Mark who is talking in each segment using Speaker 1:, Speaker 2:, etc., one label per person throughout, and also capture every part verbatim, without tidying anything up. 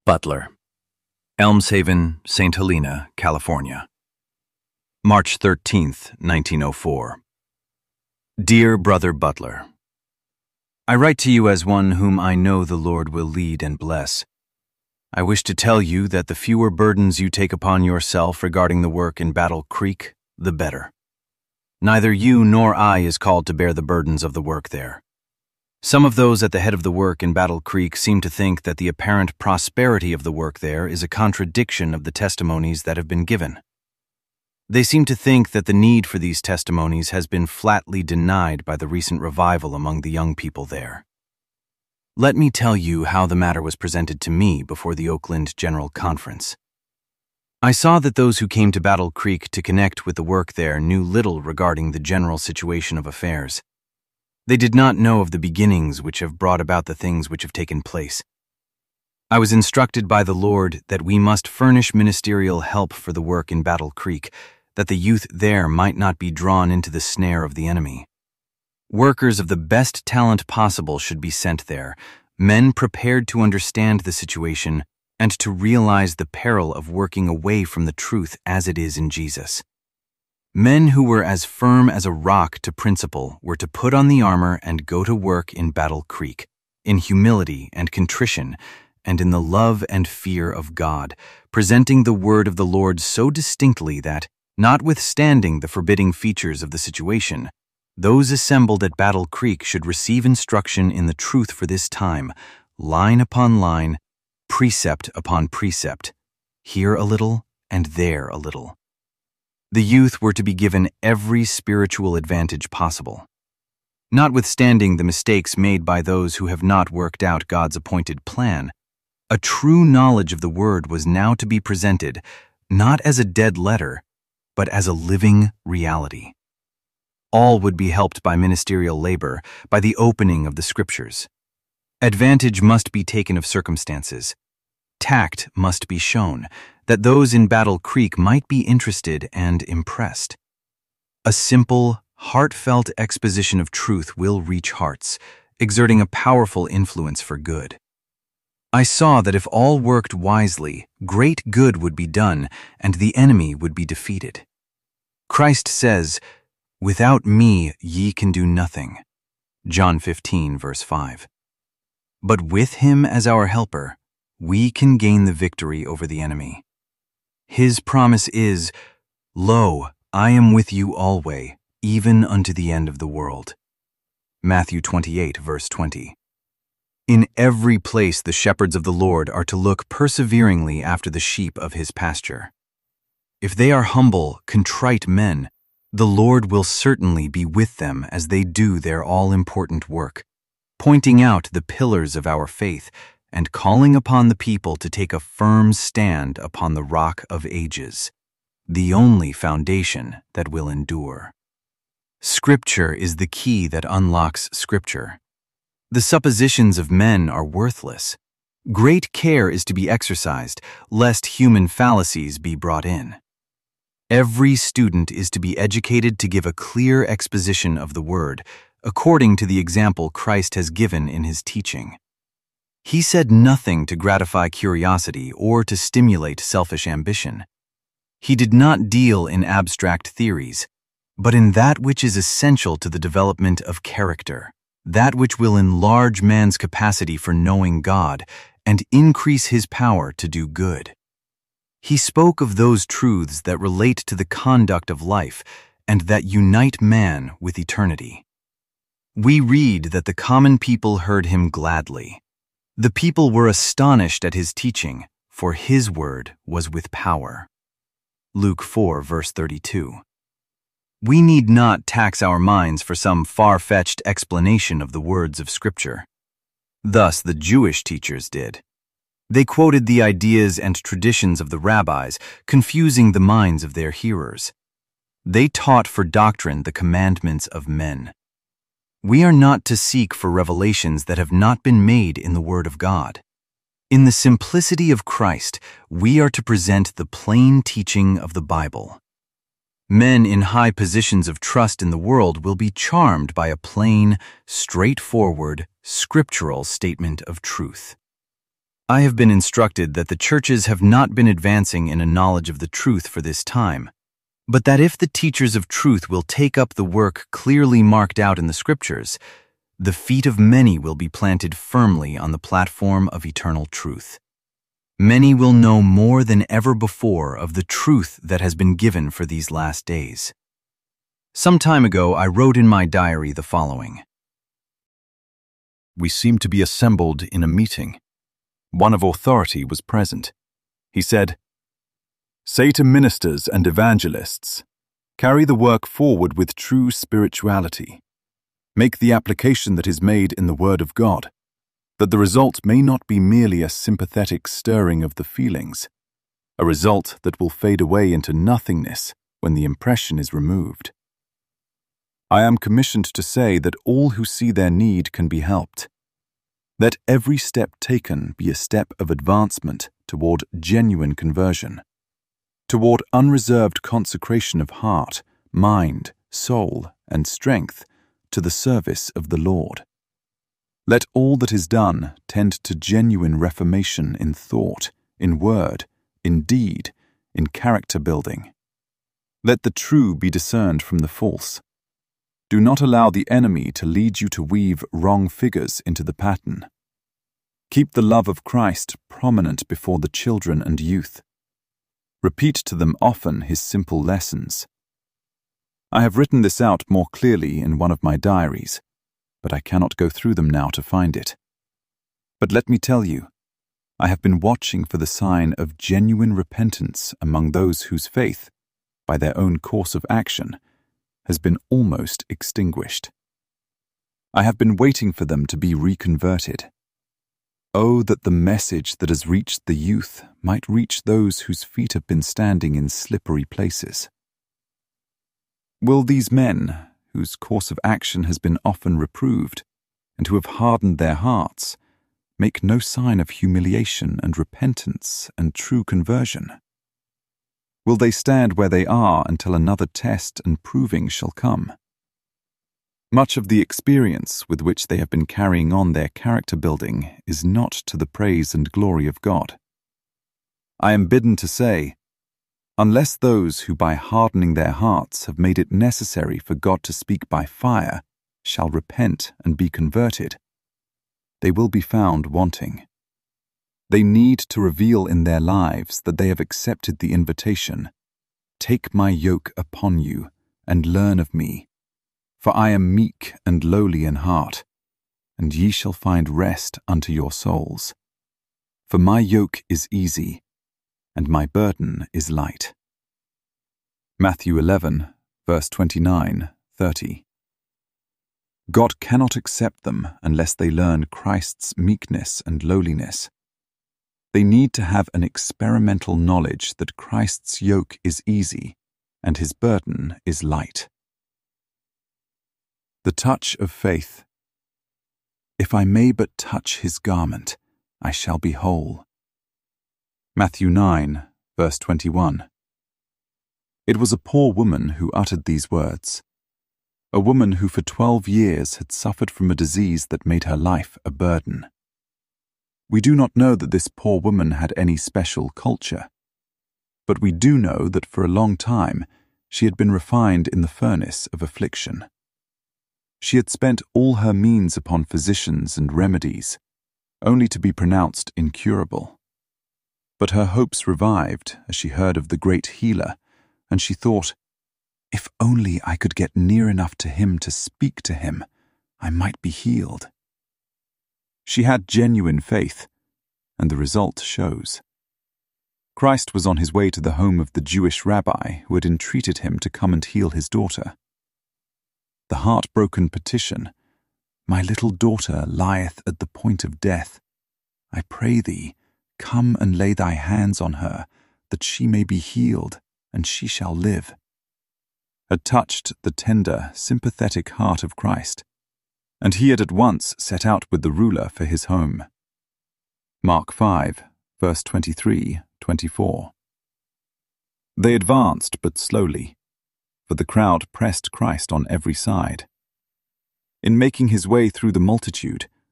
Speaker 1: Butler, Elmshaven, Saint Helena, California. March thirteenth, nineteen oh four. Dear Brother Butler, I write to you as one whom I know the Lord will lead and bless. I wish to tell you that the fewer burdens you take upon yourself regarding the work in Battle Creek, the better. Neither you nor I is called to bear the burdens of the work there. Some of those at the head of the work in Battle Creek seem to think that the apparent prosperity of the work there is a contradiction of the testimonies that have been given. They seem to think that the need for these testimonies has been flatly denied by the recent revival among the young people there. Let me tell you how the matter was presented to me before the Oakland General Conference. I saw that those who came to Battle Creek to connect with the work there knew little regarding the general situation of affairs. They did not know of the beginnings which have brought about the things which have taken place. I was instructed by the Lord that we must furnish ministerial help for the work in Battle Creek, that the youth there might not be drawn into the snare of the enemy. Workers of the best talent possible should be sent there, men prepared to understand the situation and to realize the peril of working away from the truth as it is in Jesus. Men who were as firm as a rock to principle were to put on the armor and go to work in Battle Creek, in humility and contrition, and in the love and fear of God, presenting the word of the Lord so distinctly that, notwithstanding the forbidding features of the situation, those assembled at Battle Creek should receive instruction in the truth for this time, line upon line, precept upon precept, here a little and there a little. The youth were to be given every spiritual advantage possible. Notwithstanding the mistakes made by those who have not worked out God's appointed plan, a true knowledge of the Word was now to be presented, not as a dead letter, but as a living reality. All would be helped by ministerial labor, by the opening of the Scriptures. Advantage must be taken of circumstances. Tact must be shown, that those in Battle Creek might be interested and impressed. A simple, heartfelt exposition of truth will reach hearts, exerting a powerful influence for good. I saw that if all worked wisely, great good would be done, and the enemy would be defeated. Christ says, "Without me ye can do nothing." John fifteen, verse five. But with him as our helper, we can gain the victory over the enemy. His promise is, "Lo, I am with you alway, even unto the end of the world." Matthew twenty-eight, verse twenty. In every place the shepherds of the Lord are to look perseveringly after the sheep of his pasture. If they are humble, contrite men, the Lord will certainly be with them as they do their all-important work, pointing out the pillars of our faith and calling upon the people to take a firm stand upon the rock of ages, the only foundation that will endure. Scripture is the key that unlocks Scripture. The suppositions of men are worthless. Great care is to be exercised, lest human fallacies be brought in. Every student is to be educated to give a clear exposition of the Word, according to the example Christ has given in his teaching. He said nothing to gratify curiosity or to stimulate selfish ambition. He did not deal in abstract theories, but in that which is essential to the development of character, that which will enlarge man's capacity for knowing God and increase his power to do good. He spoke of those truths that relate to the conduct of life and that unite man with eternity. We read that the common people heard him gladly. The people were astonished at his teaching, for his word was with power. Luke four, verse thirty-two. We need not tax our minds for some far-fetched explanation of the words of Scripture. Thus the Jewish teachers did. They quoted the ideas and traditions of the rabbis, confusing the minds of their hearers. They taught for doctrine the commandments of men. We are not to seek for revelations that have not been made in the Word of God. In the simplicity of Christ, we are to present the plain teaching of the Bible. Men in high positions of trust in the world will be charmed by a plain, straightforward, scriptural statement of truth. I have been instructed that the churches have not been advancing in a knowledge of the truth for this time, but that if the teachers of truth will take up the work clearly marked out in the Scriptures, the feet of many will be planted firmly on the platform of eternal truth. Many will know more than ever before of the truth that has been given for these last days. Some time ago, I wrote in my diary the following. We seemed to be assembled in a meeting. One of authority was present. He said, "Say to ministers and evangelists, carry the work forward with true spirituality. Make the application that is made in the Word of God, that the result may not be merely a sympathetic stirring of the feelings, a result that will fade away into nothingness when the impression is removed. I am commissioned to say that all who see their need can be helped. Let every step taken be a step of advancement toward genuine conversion, toward unreserved consecration of heart, mind, soul, and strength to the service of the Lord. Let all that is done tend to genuine reformation in thought, in word, in deed, in character building. Let the true be discerned from the false. Do not allow the enemy to lead you to weave wrong figures into the pattern. Keep the love of Christ prominent before the children and youth. Repeat to them often his simple lessons. I have written this out more clearly in one of my diaries, but I cannot go through them now to find it. But let me tell you, I have been watching for the sign of genuine repentance among those whose faith, by their own course of action, has been almost extinguished. I have been waiting for them to be reconverted. Oh, that the message that has reached the youth might reach those whose feet have been standing in slippery places. Will these men, whose course of action has been often reproved, and who have hardened their hearts, make no sign of humiliation and repentance and true conversion? Will they stand where they are until another test and proving shall come? Much of the experience with which they have been carrying on their character building is not to the praise and glory of God. I am bidden to say, unless those who by hardening their hearts have made it necessary for God to speak by fire shall repent and be converted, they will be found wanting. They need to reveal in their lives that they have accepted the invitation, "Take my yoke upon you and learn of me, for I am meek and lowly in heart, and ye shall find rest unto your souls. For my yoke is easy, and my burden is light." Matthew eleven, verse twenty-nine, thirty. God cannot accept them unless they learn Christ's meekness and lowliness. They need to have an experimental knowledge that Christ's yoke is easy and his burden is light. The touch of faith. If I may but touch his garment, I shall be whole. Matthew nine, verse twenty-one. It was a poor woman who uttered these words, a woman who for twelve years had suffered from a disease that made her life a burden. We do not know that this poor woman had any special culture, but we do know that for a long time she had been refined in the furnace of affliction. She had spent all her means upon physicians and remedies, only to be pronounced incurable. But her hopes revived as she heard of the great healer, and she thought, if only I could get near enough to him to speak to him, I might be healed. She had genuine faith, and the result shows. Christ was on his way to the home of the Jewish rabbi who had entreated him to come and heal his daughter. The heartbroken petition, "My little daughter lieth at the point of death. I pray thee, come and lay thy hands on her, that she may be healed, and she shall live," had touched the tender, sympathetic heart of Christ, and he had at once set out with the ruler for his home. Mark five, verse twenty-three, twenty-four. They advanced but slowly, for the crowd pressed Christ on every side. In making his way through the multitude, the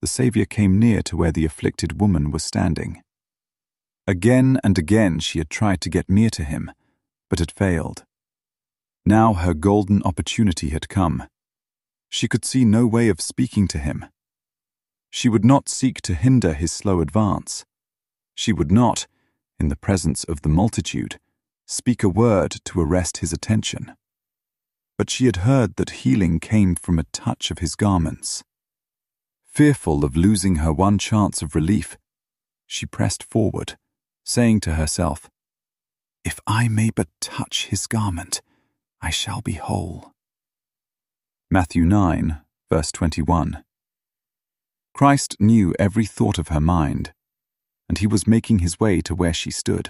Speaker 2: the Saviour came near to where the afflicted woman was standing. Again and again she had tried to get near to him, but had failed. Now her golden opportunity had come. She could see no way of speaking to him. She would not seek to hinder his slow advance. She would not, in the presence of the multitude, speak a word to arrest his attention. But she had heard that healing came from a touch of his garments. Fearful of losing her one chance of relief, she pressed forward, saying to herself, "If I may but touch his garment, I shall be whole." Matthew nine, verse twenty-one. Christ knew every thought of her mind, and he was making his way to where she stood.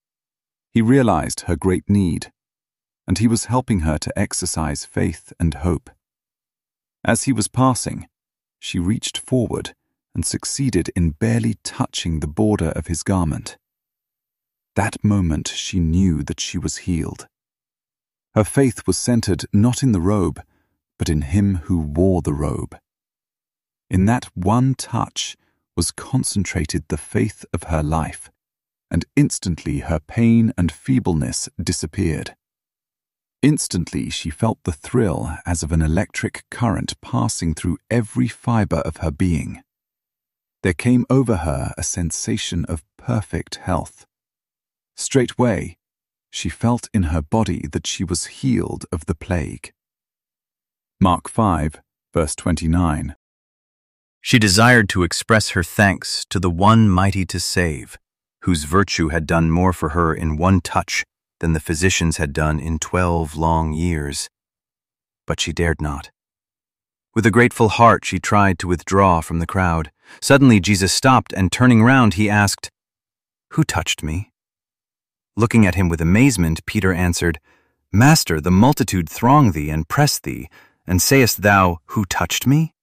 Speaker 2: He realized her great need, and he was helping her to exercise faith and hope. As he was passing, she reached forward and succeeded in barely touching the border of his garment. That moment she knew that she was healed. Her faith was centered not in the robe, but in him who wore the robe. In that one touch was concentrated the faith of her life, and instantly her pain and feebleness disappeared. Instantly she felt the thrill as of an electric current passing through every fiber of her being. There came over her a sensation of perfect health. Straightway, she felt in her body that she was healed of the plague. Mark five, verse twenty-nine.
Speaker 1: She desired to express her thanks to the one mighty to save, whose virtue had done more for her in one touch than the physicians had done in twelve long years. But she dared not. With a grateful heart she tried to withdraw from the crowd. Suddenly Jesus stopped, and turning round he asked, "Who touched me?" Looking at him with amazement, Peter answered, "Master, the multitude throng thee and press thee, and sayest thou, Who touched me?"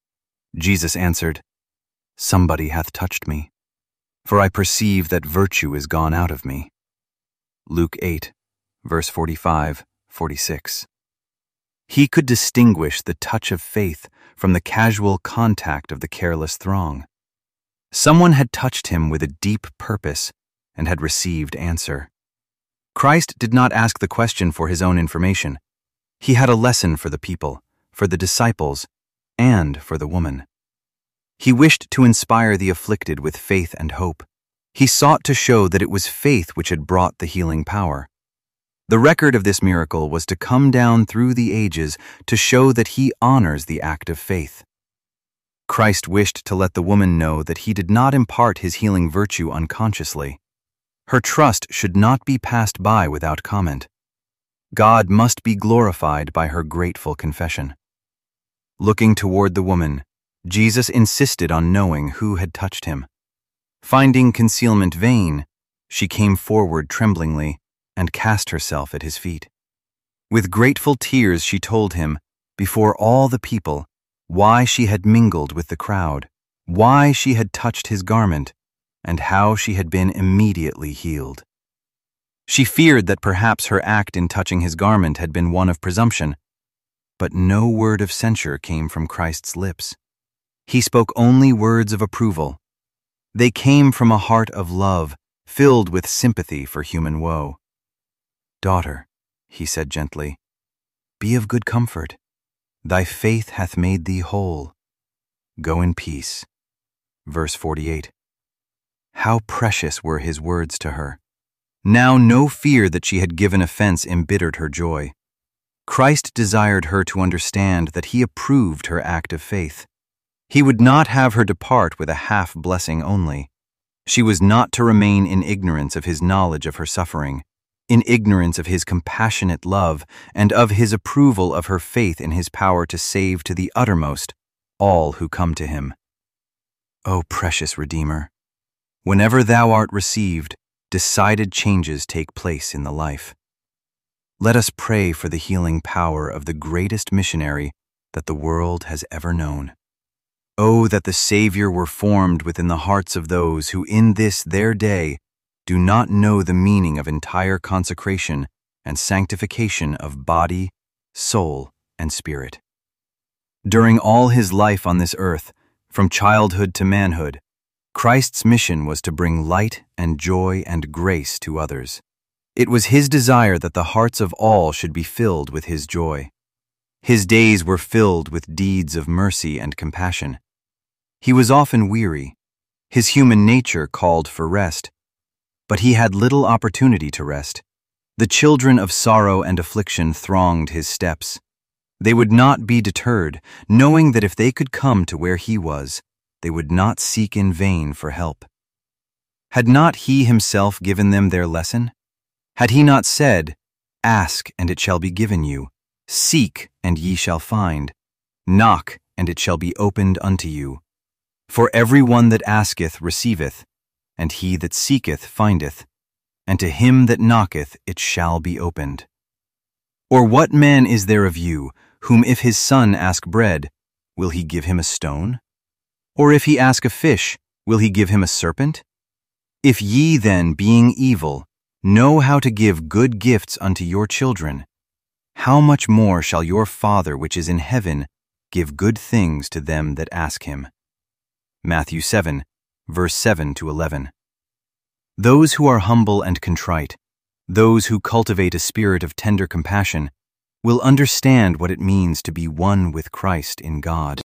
Speaker 1: Jesus answered, "Somebody hath touched me, for I perceive that virtue is gone out of me." Luke eight, verse forty-five, forty-six. He could distinguish the touch of faith from the casual contact of the careless throng. Someone had touched him with a deep purpose and had received answer. Christ did not ask the question for his own information. He had a lesson for the people, for the disciples, and for the woman. He wished to inspire the afflicted with faith and hope. He sought to show that it was faith which had brought the healing power. The record of this miracle was to come down through the ages to show that he honors the act of faith. Christ wished to let the woman know that he did not impart his healing virtue unconsciously. Her trust should not be passed by without comment. God must be glorified by her grateful confession. Looking toward the woman, Jesus insisted on knowing who had touched him. Finding concealment vain, she came forward tremblingly and cast herself at his feet. With grateful tears she told him, before all the people, why she had mingled with the crowd, why she had touched his garment, and how she had been immediately healed. She feared that perhaps her act in touching his garment had been one of presumption, but no word of censure came from Christ's lips. He spoke only words of approval. They came from a heart of love, filled with sympathy for human woe. "Daughter," he said gently, "be of good comfort. Thy faith hath made thee whole. Go in peace." Verse forty-eight. How precious were his words to her. Now no fear that she had given offense embittered her joy. Christ desired her to understand that he approved her act of faith. He would not have her depart with a half blessing only. She was not to remain in ignorance of his knowledge of her suffering, in ignorance of his compassionate love, and of his approval of her faith in his power to save to the uttermost all who come to him. O precious Redeemer, whenever thou art received, decided changes take place in the life. Let us pray for the healing power of the greatest missionary that the world has ever known. Oh, that the Savior were formed within the hearts of those who in this their day do not know the meaning of entire consecration and sanctification of body, soul, and spirit. During all his life on this earth, From childhood to manhood, Christ's mission was to bring light and joy and grace to others. It was his desire that the hearts of all should be filled with his joy. His days were filled with deeds of mercy and compassion. He was often weary. His human nature called for rest. But he had little opportunity to rest. The children of sorrow and affliction thronged his steps. They would not be deterred, knowing that if they could come to where he was, they would not seek in vain for help. Had not he himself given them their lesson? Had he not said, "Ask, and it shall be given you. Seek, and ye shall find. Knock, and it shall be opened unto you. For every one that asketh receiveth, and he that seeketh findeth, and to him that knocketh it shall be opened." Or what man is there of you, whom if his son ask bread, will he give him a stone? Or if he ask a fish, will he give him a serpent? If ye then, being evil, know how to give good gifts unto your children, how much more shall your Father which is in heaven give good things to them that ask him? Matthew seven, verse seven to eleven. Those who are humble and contrite, those who cultivate a spirit of tender compassion, will understand what it means to be one with Christ in God.